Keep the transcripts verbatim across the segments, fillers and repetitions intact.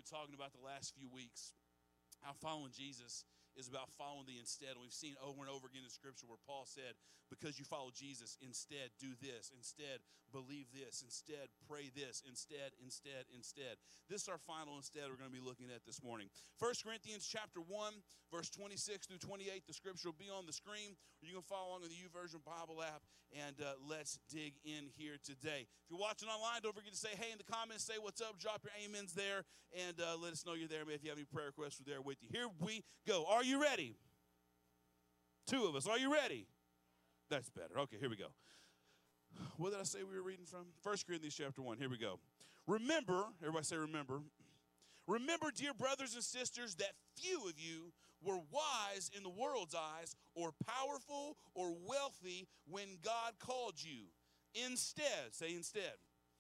talking about the last few weeks, how following Jesus is about following the instead. And we've seen over and over again in Scripture where Paul said, because you follow Jesus, instead do this, instead believe this, instead pray this, instead, instead, instead. This is our final instead we're going to be looking at this morning. First Corinthians chapter one, verse twenty-six through twenty-eight. The Scripture will be on the screen. You can follow along in the YouVersion Bible app, and uh, let's dig in here today. If you're watching online, don't forget to say hey in the comments, say what's up, drop your amens there, and uh, let us know you're there. If you have any prayer requests, we're there with you. Here we go. Are you ready? Two of us. Are you ready? That's better. Okay, here we go. What did I say we were reading from? First Corinthians chapter one. Here we go. Remember, everybody say remember. Remember, dear brothers and sisters, that few of you were wise in the world's eyes, or powerful or wealthy when God called you. Instead, say instead.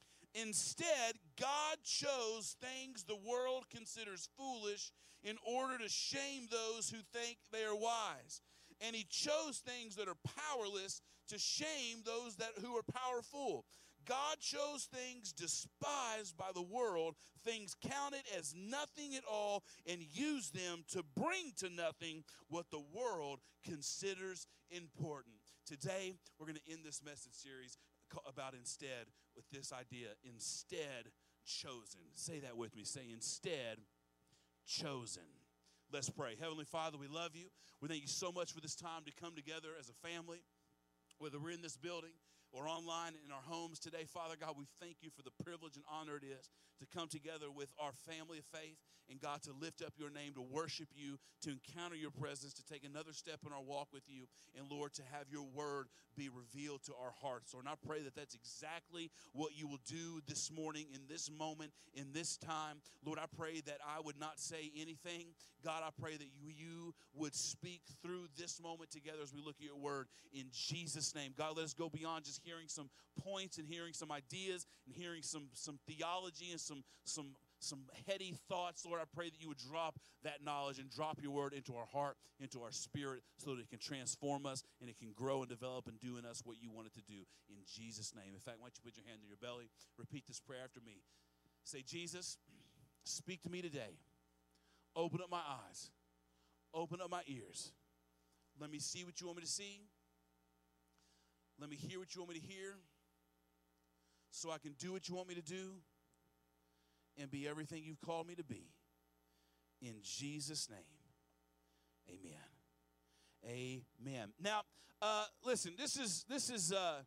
Instead, God chose things the world considers foolish in order to shame those who think they are wise. And he chose things that are powerless to shame those that who are powerful. God chose things despised by the world, things counted as nothing at all, and used them to bring to nothing what the world considers important. Today, we're going to end this message series about instead with this idea, instead chosen. Say that with me. Say instead chosen. Let's pray. Heavenly Father, we love you. We thank you so much for this time to come together as a family, whether we're in this building or online in our homes today. Father God, we thank you for the privilege and honor it is to come together with our family of faith and, God, to lift up your name, to worship you, to encounter your presence, to take another step in our walk with you, and, Lord, to have your word be revealed to our hearts. Lord, and I pray that that's exactly what you will do this morning, in this moment, in this time. Lord, I pray that I would not say anything. God, I pray that you, you would speak through this moment together as we look at your word in Jesus' name. God, let us go beyond just hearing some points and hearing some ideas and hearing some, some theology and some, some, some heady thoughts. Lord, I pray that you would drop that knowledge and drop your word into our heart, into our spirit, so that it can transform us and it can grow and develop and do in us what you want it to do in Jesus' name. In fact, why don't you put your hand on your belly, repeat this prayer after me. Say, Jesus, speak to me today. Open up my eyes. Open up my ears. Let me see what you want me to see. Let me hear what you want me to hear, so I can do what you want me to do and be everything you've called me to be. In Jesus' name, amen. Amen. Now, uh, listen, this is, this is, uh,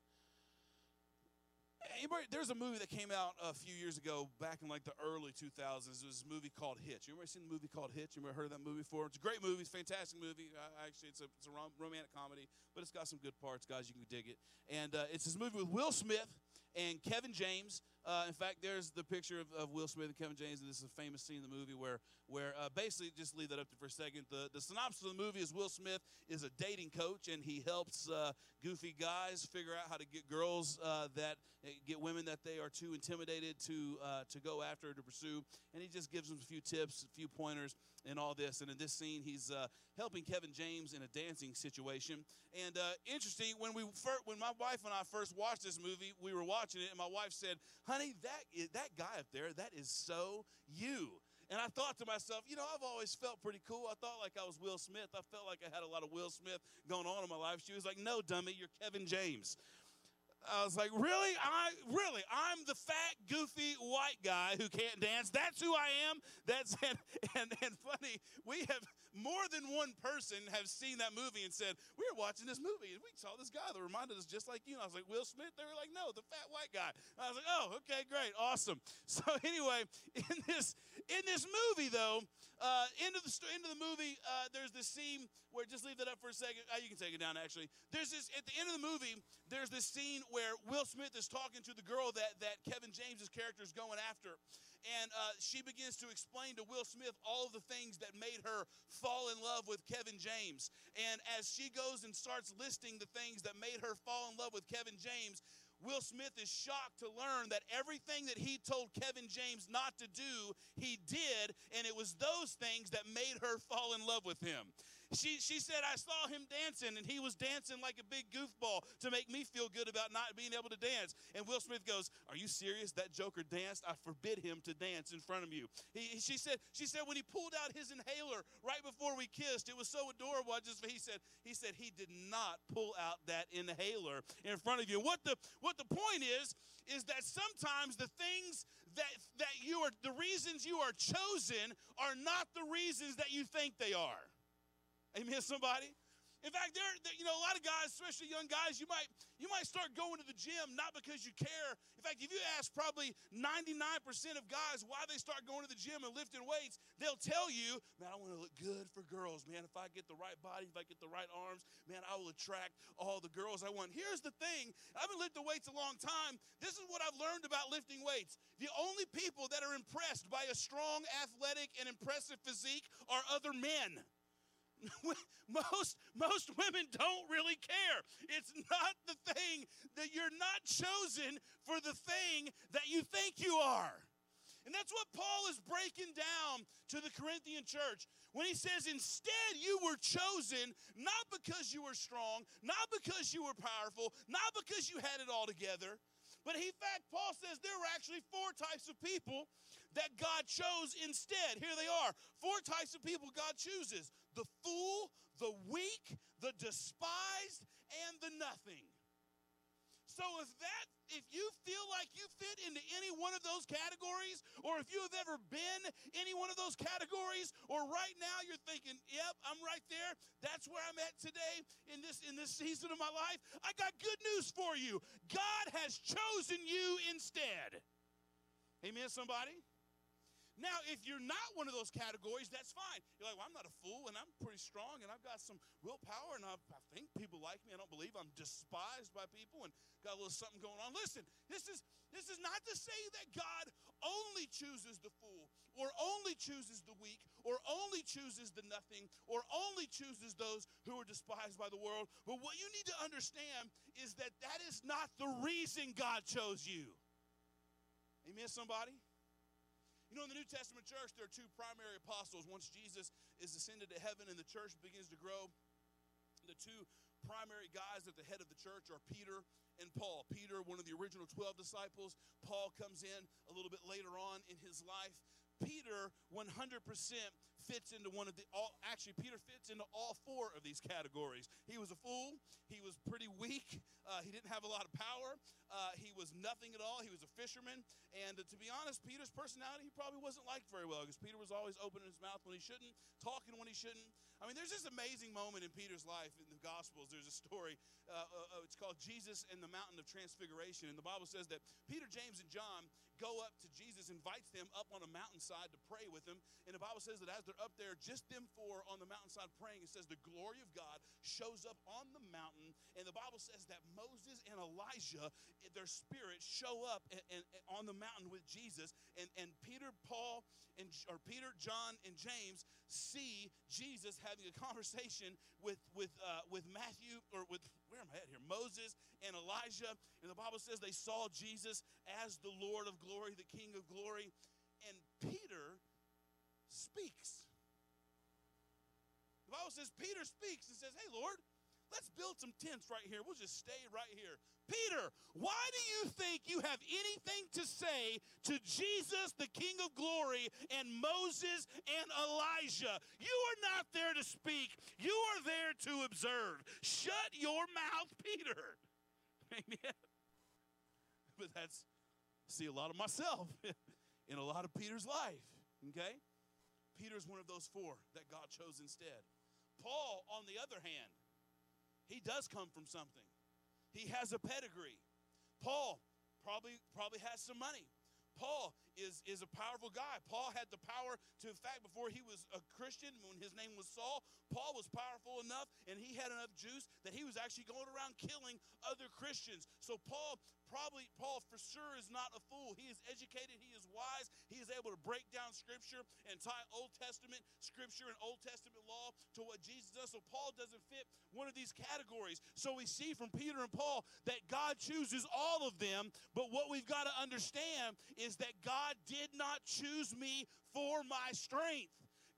anybody, there's a movie that came out a few years ago, back in like the early two thousands. It was a movie called Hitch. You ever seen the movie called Hitch? You ever heard of that movie before? It's a great movie. It's a fantastic movie. Uh, actually, it's a, it's a rom- romantic comedy, but it's got some good parts, guys. You can dig it. And uh, it's this movie with Will Smith and Kevin James. Uh, in fact, there's the picture of, of Will Smith and Kevin James, and this is a famous scene in the movie where, where uh, basically, just leave that up to for a second. The, the synopsis of the movie is Will Smith is a dating coach, and he helps uh, goofy guys figure out how to get girls uh, that get women that they are too intimidated to uh, to go after, to pursue. And he just gives them a few tips, a few pointers, and all this. And in this scene, he's uh, helping Kevin James in a dancing situation. And uh, interesting, when we first, when my wife and I first watched this movie, we were watching it, and my wife said, honey, that is, that guy up there, that is so you. And I thought to myself, you know, I've always felt pretty cool. I thought like I was Will Smith. I felt like I had a lot of Will Smith going on in my life. She was like, no, dummy, you're Kevin James. I was like, really? I really? I'm the fat, goofy, white guy who can't dance. That's who I am. That's and, and and funny. We have more than one person have seen that movie and said, we were watching this movie and we saw this guy that reminded us just like you. And I was like, Will Smith? They were like, no, the fat white guy. And I was like, oh, okay, great, awesome. So anyway, in this in this movie though, uh, into the into the movie, uh, there's this scene where just leave that up for a second. Uh, you can take it down actually. There's this at the end of the movie. There's this scene where Will Smith is talking to the girl that, that Kevin James's character is going after. And uh, she begins to explain to Will Smith all of the things that made her fall in love with Kevin James. And as she goes and starts listing the things that made her fall in love with Kevin James, Will Smith is shocked to learn that everything that he told Kevin James not to do, he did, and it was those things that made her fall in love with him. she, she said, I saw him dancing, and he was dancing like a big goofball to make me feel good about not being able to dance. And Will Smith goes, are you serious? That joker danced? I forbid him to dance in front of you. He, she said, she said when he pulled out his inhaler right before we kissed, it was so adorable. I just, he said, he said he did not pull out that inhaler in front of you. What the, what the point is, is that sometimes the things that, that you are, the reasons you are chosen are not the reasons that you think they are. Amen, somebody? In fact, there, there, you know, a lot of guys, especially young guys, you might, you might start going to the gym not because you care. In fact, if you ask probably ninety-nine percent of guys why they start going to the gym and lifting weights, they'll tell you, man, I want to look good for girls, man. If I get the right body, if I get the right arms, man, I will attract all the girls I want. Here's the thing. I've been lifting weights a long time. This is what I've learned about lifting weights. The only people that are impressed by a strong, athletic, and impressive physique are other men. Most, most women don't really care. It's not the thing that you're not chosen for the thing that you think you are. And that's what Paul is breaking down to the Corinthian church when he says, instead you were chosen not because you were strong, not because you were powerful, not because you had it all together, but in fact, Paul says there were actually four types of people that God chose instead. Here they are. Four types of people God chooses: the fool, the weak, the despised, and the nothing. So if that, if you feel like you fit into any one of those categories, or if you have ever been any one of those categories, or right now you're thinking, yep, I'm right there, that's where I'm at today in this, in this season of my life, I got good news for you. God has chosen you instead. Amen, somebody? Now, if you're not one of those categories, that's fine. You're like, well, I'm not a fool, and I'm pretty strong, and I've got some willpower, and I, I think people like me. I don't believe I'm despised by people and got a little something going on. Listen, this is, this is not to say that God only chooses the fool, or only chooses the weak, or only chooses the nothing, or only chooses those who are despised by the world. But what you need to understand is that that is not the reason God chose you. Amen, somebody? You know, in the New Testament church, there are two primary apostles. Once Jesus is ascended to heaven and the church begins to grow, the two primary guys at the head of the church are Peter and Paul. Peter, one of the original twelve disciples. Paul comes in a little bit later on in his life. Peter one hundred percent fits into one of the, all, actually Peter fits into all four of these categories. He was a fool. He was pretty weak. Uh, he didn't have a lot of power. Uh, he was nothing at all. He was a fisherman. And uh, to be honest, Peter's personality, he probably wasn't liked very well, because Peter was always opening his mouth when he shouldn't, talking when he shouldn't. I mean, there's this amazing moment in Peter's life in the Gospels. There's a story. Uh, uh, it's called Jesus and the Mountain of Transfiguration. And the Bible says that Peter, James, and John go up to Jesus, invites them up on a mountainside to pray with him. And the Bible says that as they're up there, just them four on the mountainside praying, it says the glory of God shows up on the mountain. And the Bible says that Moses and Elijah, their spirits show up and, and, and on the mountain with Jesus. And, and Peter, Paul, and or Peter, John, and James see Jesus having a conversation with with uh, with Matthew, or with, where am I at here? Moses and Elijah. And the Bible says they saw Jesus as the Lord of glory, the King of glory. And Peter speaks. The Bible says Peter speaks and says, hey, Lord, let's build some tents right here. We'll just stay right here. Peter, why do you think you have anything to say to Jesus, the King of glory, and Moses and Elijah? You are not there to speak. You are there to observe. Shut your mouth, Peter. Amen. But that's, see a lot of myself in a lot of Peter's life, okay? Peter's one of those four that God chose instead. Paul, on the other hand, he does come from something. He has a pedigree. Paul probably, probably has some money. Paul is, is a powerful guy. Paul had the power to, in fact, before he was a Christian, when his name was Saul, Paul was powerful enough and he had enough juice that he was actually going around killing other Christians. So Paul probably, Paul for sure is not a fool. He is educated. He is wise. He is able to break down Scripture and tie Old Testament Scripture and Old Testament law to what Jesus does. So Paul doesn't fit one of these categories. So we see from Peter and Paul that God chooses all of them. But what we've got to understand is that God did not choose me for my strength.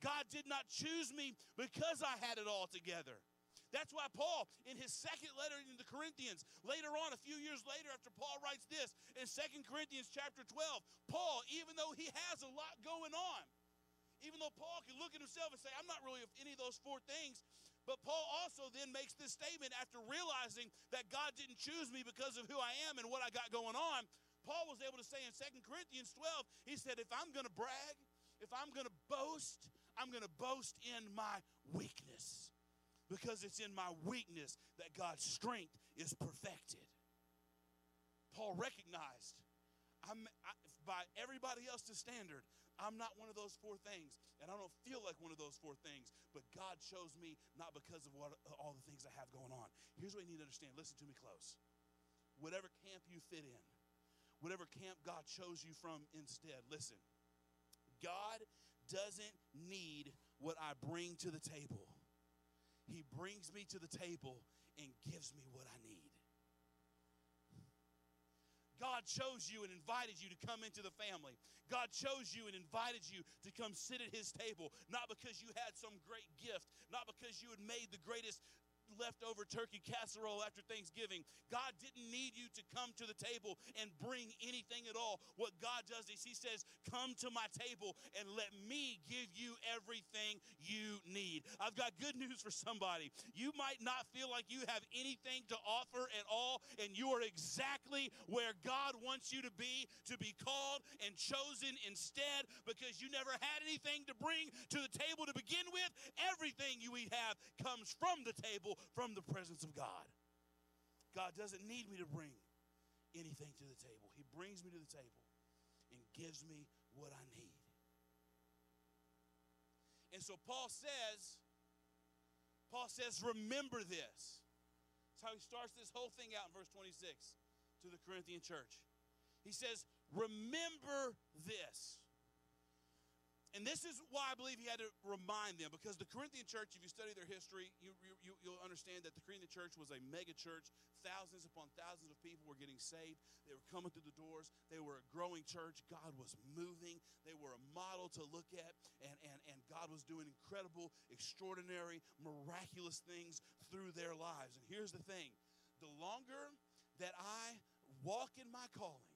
God did not choose me because I had it all together. That's why Paul, in his second letter to the Corinthians, later on, a few years later, after Paul writes this, in Second Corinthians chapter twelve, Paul, even though he has a lot going on, even though Paul can look at himself and say, I'm not really of any of those four things, but Paul also then makes this statement after realizing that God didn't choose me because of who I am and what I got going on. Paul was able to say in Second Corinthians twelve, he said, if I'm going to brag, if I'm going to boast, I'm going to boast in my weakness. Because it's in my weakness that God's strength is perfected. Paul recognized, I'm, I, by everybody else's standard, I'm not one of those four things. And I don't feel like one of those four things. But God chose me not because of what, all the things I have going on. Here's what you need to understand. Listen to me close. Whatever camp you fit in, whatever camp God chose you from instead, listen. God doesn't need what I bring to the table. He brings me to the table and gives me what I need. God chose you and invited you to come into the family. God chose you and invited you to come sit at his table, not because you had some great gift, not because you had made the greatest leftover turkey casserole after Thanksgiving. God didn't need you to come to the table and bring anything at all. What God does is he says, come to my table and let me give you everything you need. I've got good news for somebody. You might not feel like you have anything to offer at all, and you are exactly where God wants you to be, to be called and chosen instead, because you never had anything to bring to the table to begin with. Everything you have comes from the table, from the presence of God. God doesn't need me to bring anything to the table. He brings me to the table and gives me what I need. And so Paul says, Paul says, remember this. That's how he starts this whole thing out in verse twenty-six to the Corinthian church. He says, remember this. And this is why I believe he had to remind them, because the Corinthian church, if you study their history, you, you, you'll understand that the Corinthian church was a mega church. Thousands upon thousands of people were getting saved. They were coming through the doors. They were a growing church. God was moving. They were a model to look at, and, and, and God was doing incredible, extraordinary, miraculous things through their lives. And here's the thing. The longer that I walk in my calling,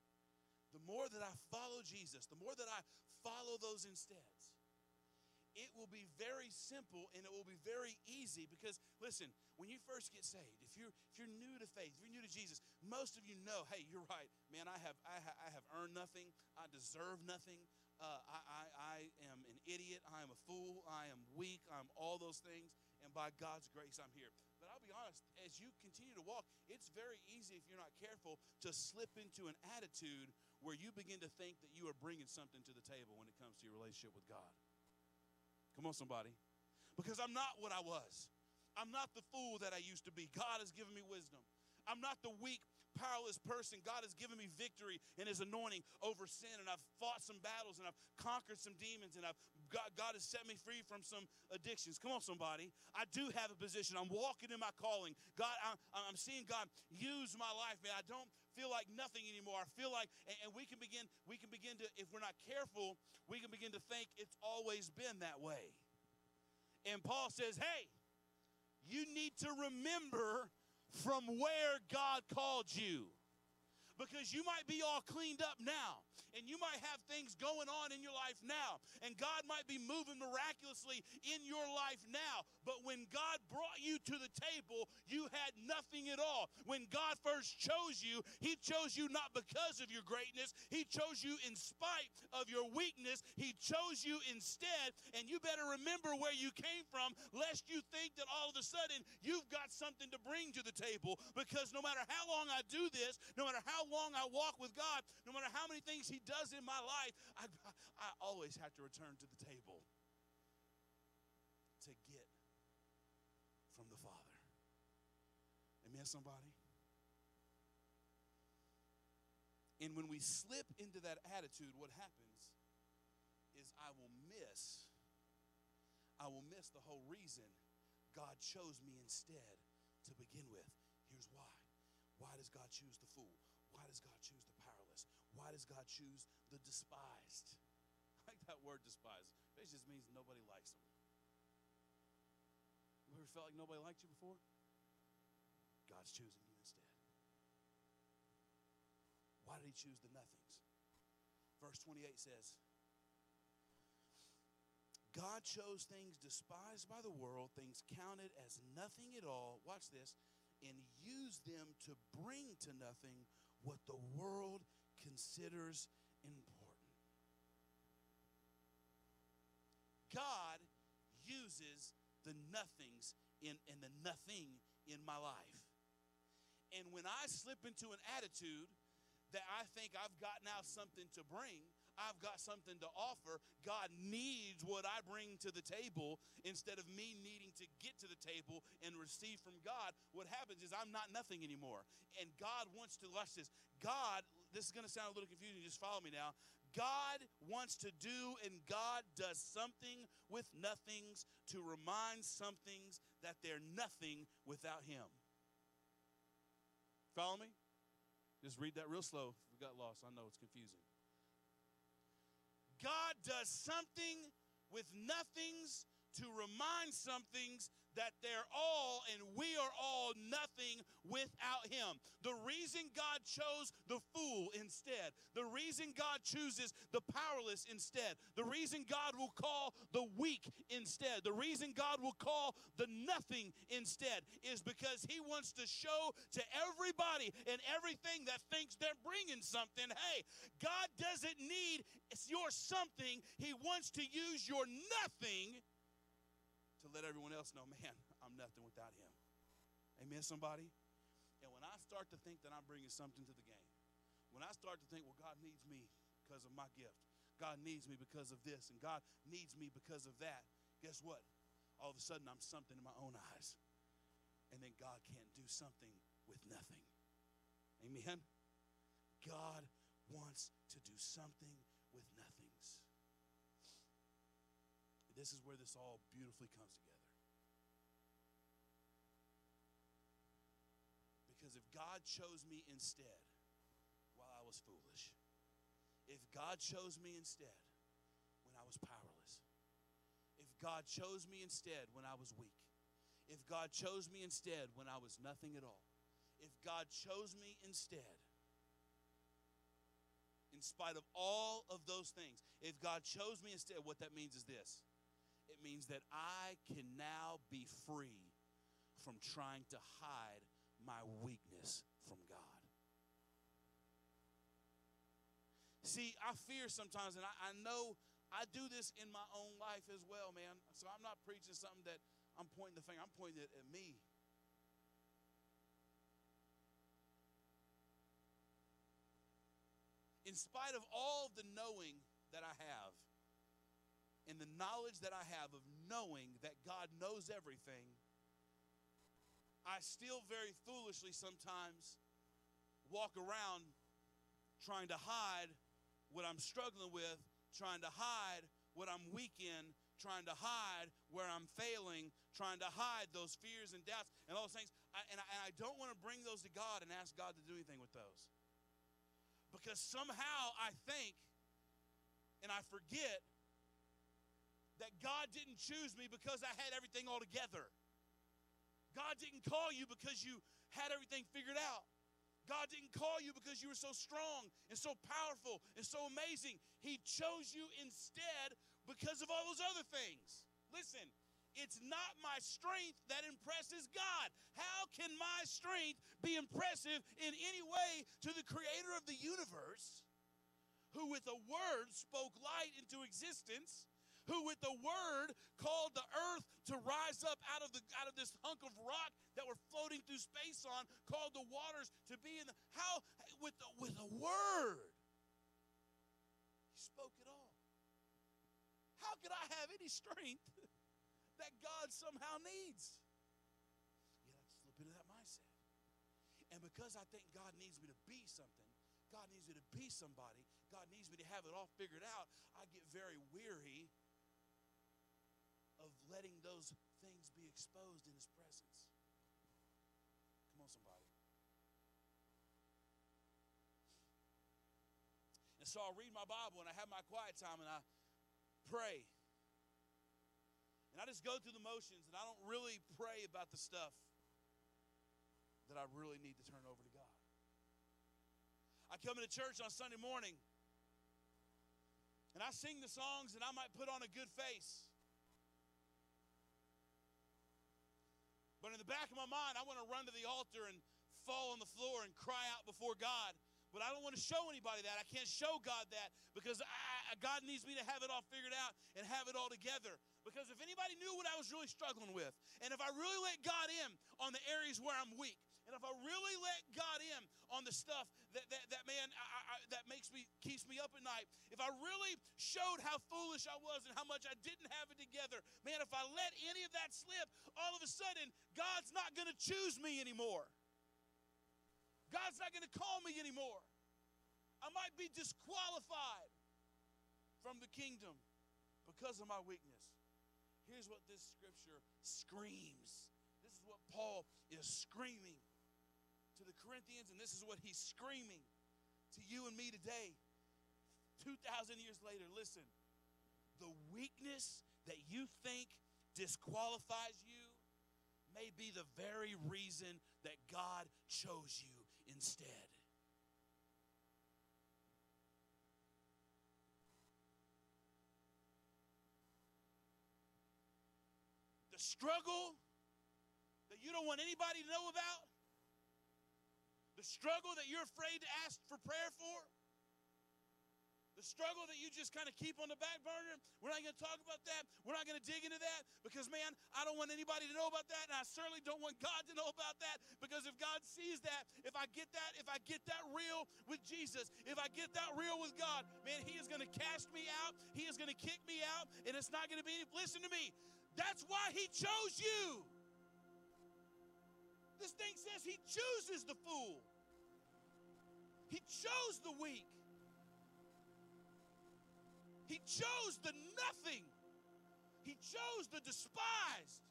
the more that I follow Jesus, the more that I follow those insteads, it will be very simple and it will be very easy. Because listen, when you first get saved, if you're if you're new to faith, if you're new to Jesus, most of you know, hey, you're right, man. I have I, ha, I have earned nothing. I deserve nothing. Uh, I, I I am an idiot. I am a fool. I am weak. I'm all those things. And by God's grace, I'm here. But I'll be honest, as you continue to walk, it's very easy, if you're not careful, to slip into an attitude where you begin to think that you are bringing something to the table when it comes to your relationship with God. Come on, somebody. Because I'm not what I was. I'm not the fool that I used to be. God has given me wisdom. I'm not the weak, powerless person. God has given me victory in his anointing over sin, and I've fought some battles, and I've conquered some demons, and I've God, God has set me free from some addictions. Come on, somebody. I do have a position. I'm walking in my calling. God, I'm, I'm seeing God use my life, man. I don't feel like nothing anymore. I feel like, and, and we can begin, we can begin to, if we're not careful, we can begin to think it's always been that way. And Paul says, hey, you need to remember from where God called you. Because you might be all cleaned up now, and you might have things going on in your life now, and God might be moving miraculously in your life now. But when God brought you to the table, you had nothing at all. When God first chose you, he chose you not because of your greatness. He chose you in spite of your weakness. He chose you instead, and you better remember where you came from, lest you think that all of a sudden you've got something to bring to the table. Because no matter how long I do this, no matter how long I walk with God, no matter how many things he does in my life, I, I always have to return to the table to get from the Father. Amen, somebody? And when we slip into that attitude, what happens is I will miss, I will miss the whole reason God chose me instead to begin with. Here's why. Why does God choose the fool? Why does God choose the powerless? Why does God choose the despised? like that word despise. It just means nobody likes them. You ever felt like nobody liked you before? God's choosing you instead. Why did he choose the nothings? Verse twenty-eight says, God chose things despised by the world, things counted as nothing at all, watch this, and used them to bring to nothing what the world considers important. God uses the nothings in, in the nothing in my life. And when I slip into an attitude that I think I've got now something to bring, I've got something to offer, God needs what I bring to the table instead of me needing to get to the table and receive from God. What happens is I'm not nothing anymore. And God wants to, watch this, God, this is going to sound a little confusing, just follow me now. God wants to do and God does something with nothings to remind some things that they're nothing without him. Follow me? Just read that real slow. If we got lost, I know it's confusing. God does something with nothings to remind some things that they're all and we are all nothing without him. The reason God chose the fool instead, the reason God chooses the powerless instead, the reason God will call the weak instead, the reason God will call the nothing instead is because he wants to show to everybody and everything that thinks they're bringing something, hey, God doesn't need your something. He wants to use your nothing to let everyone else know, man, I'm nothing without him. Amen, somebody? And when I start to think that I'm bringing something to the game, when I start to think, well, God needs me because of my gift, God needs me because of this, and God needs me because of that, guess what? All of a sudden, I'm something in my own eyes. And then God can't do something with nothing. Amen? God wants to do something with nothings. This is where this all beautifully comes together. Because if God chose me instead while I was foolish, if God chose me instead when I was powerless, if God chose me instead when I was weak, if God chose me instead when I was nothing at all, if God chose me instead, in spite of all of those things, if God chose me instead, what that means is this. It means that I can now be free from trying to hide my weakness from God. See, I fear sometimes, and I, I know I do this in my own life as well, man. So I'm not preaching something that I'm pointing the finger. I'm pointing it at me. In spite of all the knowing that I have, and the knowledge that I have of knowing that God knows everything, I still very foolishly sometimes walk around trying to hide what I'm struggling with, trying to hide what I'm weak in, trying to hide where I'm failing, trying to hide those fears and doubts and all those things. I, and, I, and I don't want to bring those to God and ask God to do anything with those. Because somehow I think and I forget that God didn't choose me because I had everything all together. God didn't call you because you had everything figured out. God didn't call you because you were so strong and so powerful and so amazing. He chose you instead because of all those other things. Listen, it's not my strength that impresses God. How can my strength be impressive in any way to the creator of the universe, who with a word spoke light into existence, who with the word called the earth to rise up out of the out of this hunk of rock that we're floating through space on, called the waters to be in the, how, with the, with a word, he spoke it all. How could I have any strength that God somehow needs? Yet I slip into that mindset. And because I think God needs me to be something, God needs me to be somebody, God needs me to have it all figured out, I get very weary of letting those things be exposed in his presence. Come on, somebody. And so I'll read my Bible and I have my quiet time and I pray. And I just go through the motions, and I don't really pray about the stuff that I really need to turn over to God. I come into church on Sunday morning, and I sing the songs, and I might put on a good face. But in the back of my mind, I want to run to the altar and fall on the floor and cry out before God. But I don't want to show anybody that. I can't show God that because I, God needs me to have it all figured out and have it all together. Because if anybody knew what I was really struggling with, and if I really let God in on the areas where I'm weak, and if I really let God in on the stuff that, that, that man, I, I, that makes me, keeps me up at night, if I really showed how foolish I was and how much I didn't have it together, man, if I let any of that slip, all of a sudden, God's not going to choose me anymore. God's not going to call me anymore. I might be disqualified from the kingdom because of my weakness. Here's what this scripture screams. This is what Paul is screaming to the Corinthians, and this is what he's screaming to you and me today, two thousand years later. Listen, the weakness that you think disqualifies you may be the very reason that God chose you instead. The struggle that you don't want anybody to know about, the struggle that you're afraid to ask for prayer for, the struggle that you just kind of keep on the back burner, we're not going to talk about that. We're not going to dig into that because, man, I don't want anybody to know about that, and I certainly don't want God to know about that because if God sees that, if I get that, if I get that real with Jesus, if I get that real with God, man, he is going to cast me out. He is going to kick me out, and it's not going to be any, listen to me, that's why he chose you. This thing says he chooses the fool. He chose the weak. He chose the nothing. He chose the despised.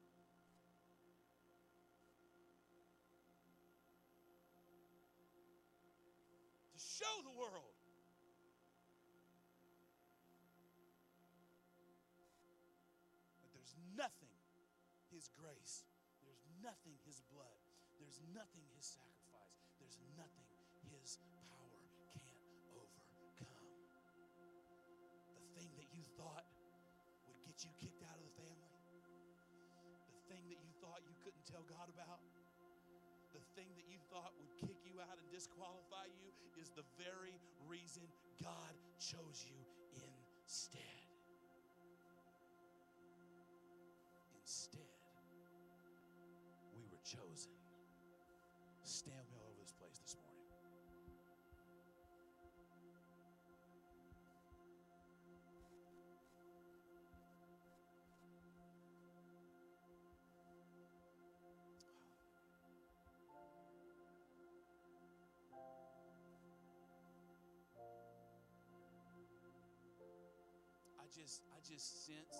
To show the world that there's nothing his grace, there's nothing his blood, there's nothing his sacrifice, there's nothing his power can't overcome. The thing that you thought would get you kicked out of the family, the thing that you thought you couldn't tell God about, the thing that you thought would kick you out and disqualify you is the very reason God chose you instead. Instead, we were chosen. Stand me all over this place this morning. I just, I just sense,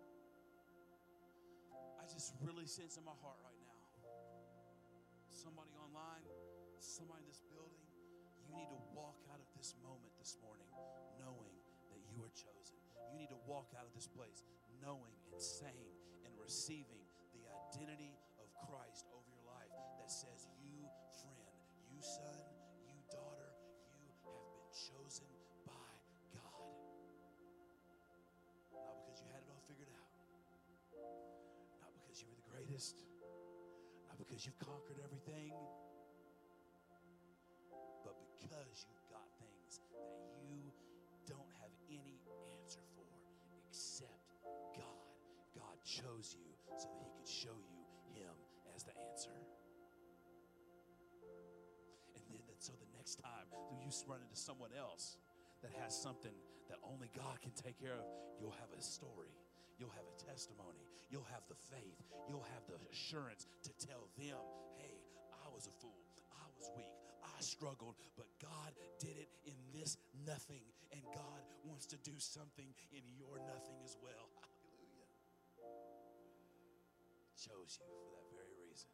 I just really sense in my heart right now, somebody online, somebody in this building, you need to walk out of this moment this morning knowing that you are chosen. You need to walk out of this place knowing and saying and receiving the identity of Christ over your life that says, you friend, you son, you daughter, you have been chosen by God. Not because you had it all figured out. Not because you were the greatest. Not because you've conquered everything. But because you've got things that you don't have any answer for except God. God chose you so that he could show you him as the answer. And then so the next time you run into someone else that has something that only God can take care of, you'll have a story. You'll have a testimony. You'll have the faith. You'll have the assurance to tell them, hey, I was a fool. I was weak. I struggled, but God did it in this nothing, and God wants to do something in your nothing as well. Hallelujah. Chose you for that very reason.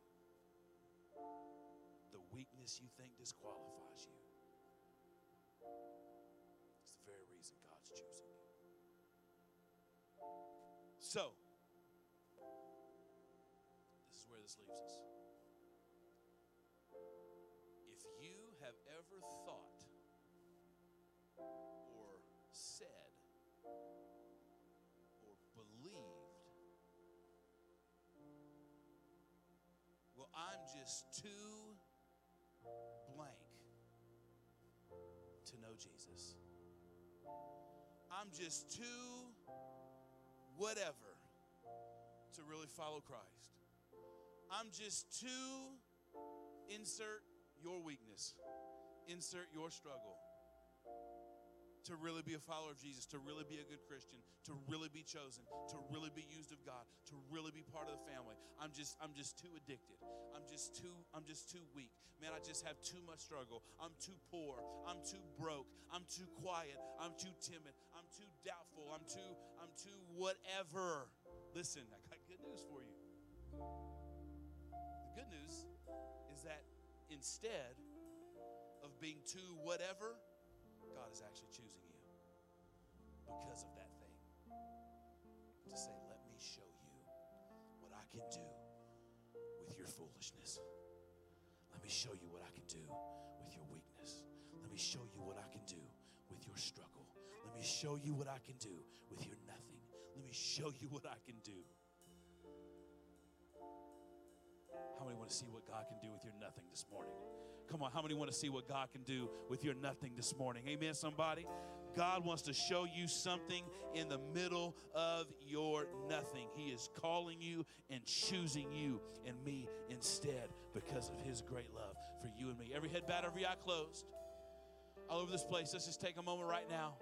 The weakness you think disqualifies you, it's the very reason God's choosing you. So, this is where this leaves us. If you have ever thought or said or believed, well, I'm just too blank to know Jesus. I'm just too whatever to really follow Christ. I'm just too, insert your weakness, insert your struggle, to really be a follower of Jesus, to really be a good Christian, to really be chosen, to really be used of God, to really be part of the family. I'm just I'm just too addicted. I'm just too I'm just too weak. Man, I just have too much struggle. I'm too poor. I'm too broke. I'm too quiet. I'm too timid. I'm too doubtful. I'm too I'm too whatever. Listen, I got good news for you. The good news is that instead of being too whatever, God is actually choosing you because of that thing. To say, let me show you what I can do with your foolishness. Let me show you what I can do with your weakness. Let me show you what I can do with your struggle. Let me show you what I can do with your nothing. Let me show you what I can do. How many want to see what God can do with your nothing this morning? Come on, how many want to see what God can do with your nothing this morning? Amen, somebody? God wants to show you something in the middle of your nothing. He is calling you and choosing you and me instead because of his great love for you and me. Every head bowed, every eye closed. All over this place, let's just take a moment right now.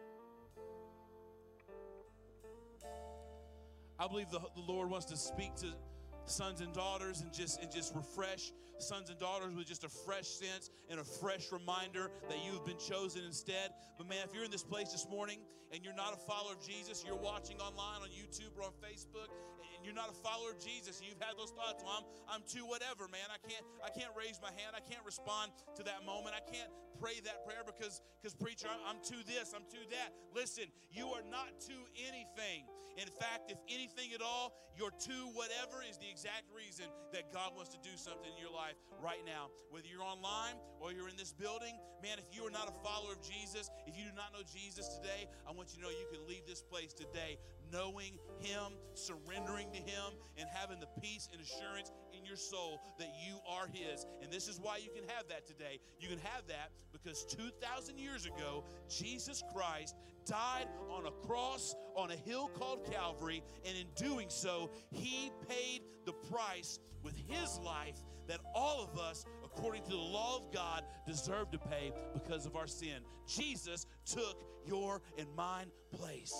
I believe the, the Lord wants to speak to sons and daughters and just and just refresh sons and daughters with just a fresh sense and a fresh reminder that you have been chosen instead. But man, if you're in this place this morning and you're not a follower of Jesus, you're watching online on YouTube or on Facebook, and you're not a follower of Jesus, and you've had those thoughts, well, I'm, I'm too whatever, man. I can't I can't raise my hand. I can't respond to that moment. I can't pray that prayer because, because preacher, I'm, I'm too this, I'm too that. Listen, you are not too anything. In fact, if anything at all, your too whatever is the exact reason that God wants to do something in your life right now. Whether you're online or you're in this building, man, if you are not a follower of Jesus, if you do not know Jesus today, I want you to know you can leave this place today knowing him, surrendering to him, and having the peace and assurance in your soul that you are his. And this is why you can have that today. You can have that because two thousand years ago, Jesus Christ died on a cross on a hill called Calvary, and in doing so, he paid the price with his life that all of us, according to the law of God, deserve to pay because of our sin. Jesus took your and mine place.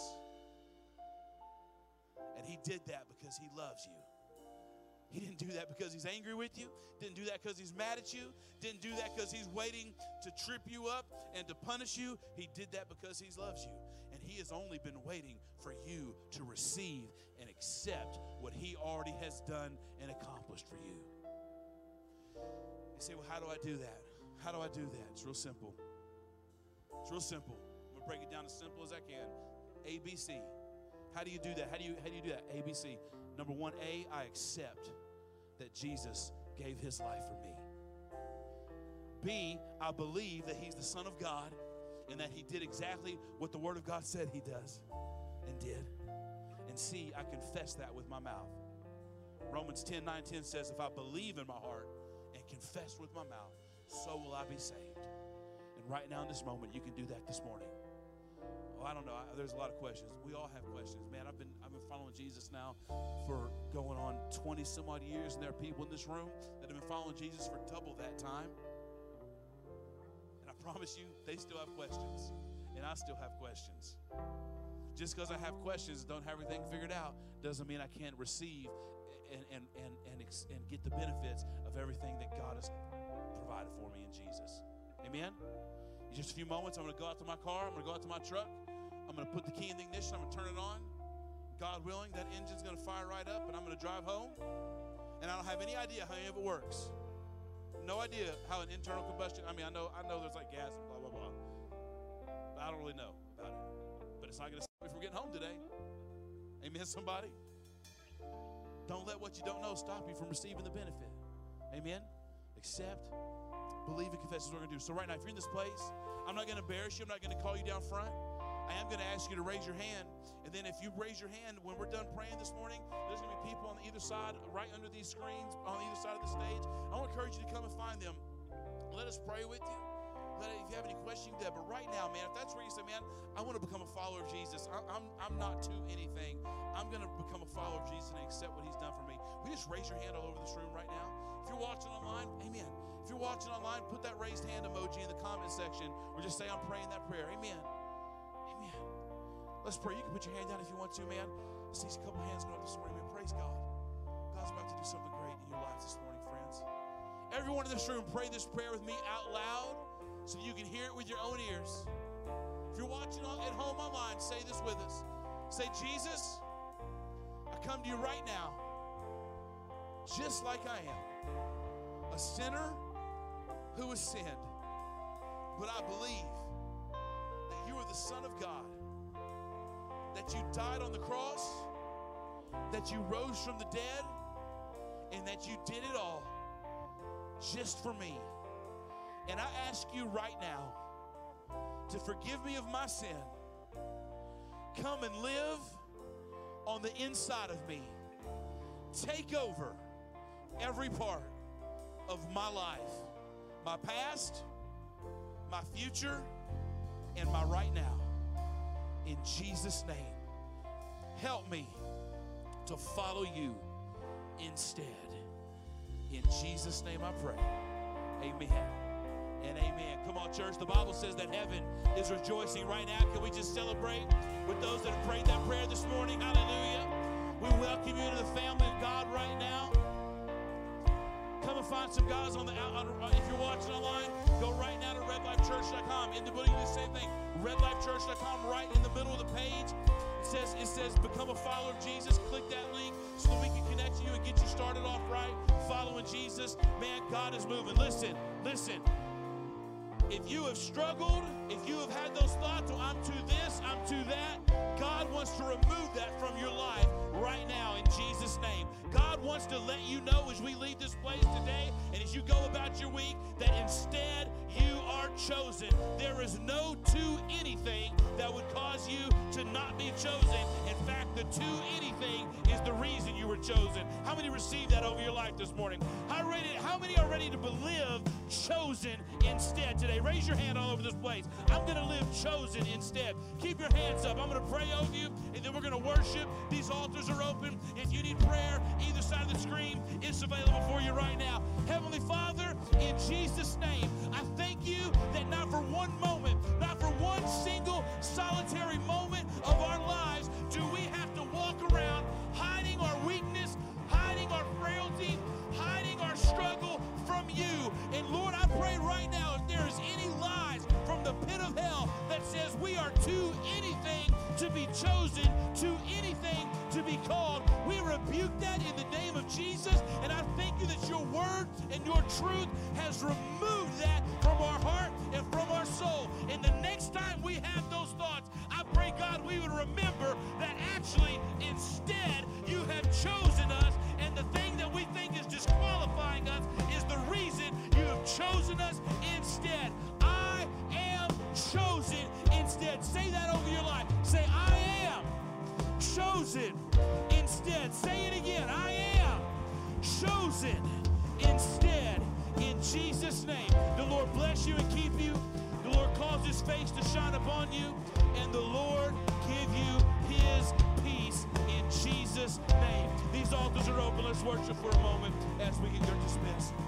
And he did that because he loves you. He didn't do that because he's angry with you. Didn't do that because he's mad at you. Didn't do that because he's waiting to trip you up and to punish you. He did that because he loves you. And he has only been waiting for you to receive and accept what he already has done and accomplished for you. You say, well, how do I do that? How do I do that? It's real simple. It's real simple. I'm going to break it down as simple as I can. A, B, C. How do you do that? How do you, how do you do that? A, B, C. Number one, A, I accept that Jesus gave his life for me. B, I believe that he's the Son of God and that he did exactly what the Word of God said he does and did. And C, I confess that with my mouth. Romans ten, nine, ten says, if I believe in my heart and confess with my mouth, so will I be saved. And right now in this moment, you can do that this morning. Oh, I don't know. I, there's a lot of questions. We all have questions. Man, I've been I've been following Jesus now for going on twenty some odd years, and there are people in this room that have been following Jesus for double that time. And I promise you, they still have questions, and I still have questions. Just because I have questions and don't have everything figured out doesn't mean I can't receive and and and and, and get the benefits of everything that God has provided for me in Jesus. Amen? In just a few moments, I'm going to go out to my car. I'm going to go out to my truck. I'm going to put the key in the ignition. I'm going to turn it on. God willing, that engine's going to fire right up, and I'm going to drive home. And I don't have any idea how any of it works. No idea how an internal combustion, I mean, I know I know there's like gas and blah, blah, blah. But I don't really know about it. But it's not going to stop me from getting home today. Amen, somebody? Don't let what you don't know stop you from receiving the benefit. Amen? Accept, believe, and confess is what we're going to do. So right now, if you're in this place, I'm not going to embarrass you. I'm not going to call you down front. I am going to ask you to raise your hand. And then if you raise your hand, when we're done praying this morning, there's going to be people on either side, right under these screens, on either side of the stage. I want to encourage you to come and find them. Let us pray with you. Let, if you have any questions, you can do that. But right now, man, if that's where you say, man, I want to become a follower of Jesus. I, I'm, I'm not to anything. I'm going to become a follower of Jesus and accept what he's done for me. We just raise your hand all over this room right now. If you're watching online, amen. If you're watching online, put that raised hand emoji in the comment section or just say, I'm praying that prayer. Amen. Amen. Let's pray. You can put your hand down if you want to, man. I see a couple hands going up this morning, man. Praise God. God's about to do something great in your lives this morning, friends. Everyone in this room, pray this prayer with me out loud so that you can hear it with your own ears. If you're watching at home online, say this with us. Say, Jesus, I come to you right now, just like I am, a sinner who has sinned. But I believe that you are the Son of God, that you died on the cross, that you rose from the dead, and that you did it all just for me. And I ask you right now to forgive me of my sin. Come and live on the inside of me. Take over every part of my life, my past, my future, and my right now. In Jesus' name, help me to follow you instead. In Jesus' name I pray. Amen and amen. Come on, church. The Bible says that heaven is rejoicing right now. Can we just celebrate with those that have prayed that prayer this morning? Hallelujah. We welcome you to the family of God right now. Come and find some guys on the out. If you're watching online, go right now to red life church dot com. In the building, do the same thing. red life church dot com, right in the middle of the page. It says, it says, become a follower of Jesus. Click that link so that we can connect you and get you started off right, following Jesus. Man, God is moving. Listen, listen. If you have struggled, if you have had those thoughts, well, I'm to this, I'm to that, God wants to remove that from your life right now in Jesus' name. God wants to let you know as we leave this place today and as you go about your week that instead you are chosen. There is no to anything that would cause you to not be chosen. In fact, the to anything is the reason you were chosen. How many received that over your life this morning? How, ready, how many are ready to live chosen instead today? Raise your hand all over this place. I'm going to live chosen instead. Keep your hands up. I'm going to pray over you, and then we're going to worship. These altars are open. If you need prayer, either side of the screen, it's available for you right now. Heavenly Father, in Jesus' name, I thank you that not for one moment, not for one single solitary moment of our lives do we have to walk around hiding our weakness, hiding our frailty, hiding our struggle from you. And Lord, I pray right now, if there is any lies from the pit of hell that says we are too anything to be chosen, to anything to be called, we rebuke that in the name of Jesus. And I thank you that your word and your truth has removed that from our heart and from our soul. And the next time we have those thoughts, I pray, God, we would remember that actually instead you have chosen us, and the thing that we think is disqualifying us is the reason you have chosen us instead. I am chosen instead. Say that over your life. Say, I am chosen instead. Say it again. I am chosen instead. In Jesus' name, the Lord bless you and keep you. The Lord cause his face to shine upon you, and the Lord give you his peace in Jesus' name. These altars are open. Let's worship for a moment as we get dismissed.